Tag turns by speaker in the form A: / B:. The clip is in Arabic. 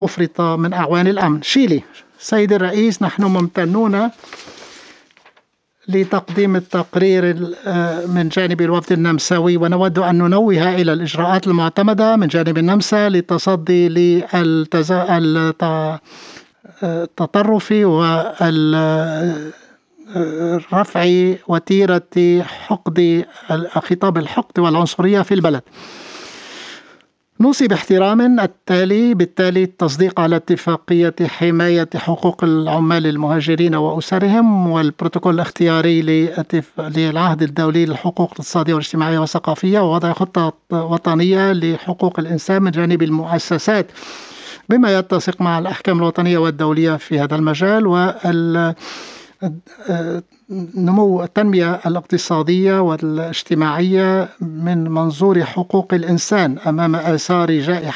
A: أفرط من أعوان الأمن. شيلي. سيد الرئيس، نحن ممتنون لتقديم التقرير من جانب الوفد النمساوي، ونود أن ننوه إلى الإجراءات المعتمدة من جانب النمسا للتصدي للتطرف ورفع وتيرة خطاب الحقد والعنصرية في البلد. نوصي باحترام بالتالي التصديق على اتفاقية حماية حقوق العمال المهاجرين وأسرهم والبروتوكول الاختياري للعهد الدولي للحقوق الاقتصادية والاجتماعية والثقافية، ووضع خطة وطنية لحقوق الإنسان من جانب المؤسسات بما يتسق مع الأحكام الوطنية والدولية في هذا المجال، نمو التنمية الاقتصادية والاجتماعية من منظور حقوق الإنسان أمام آثار جائحة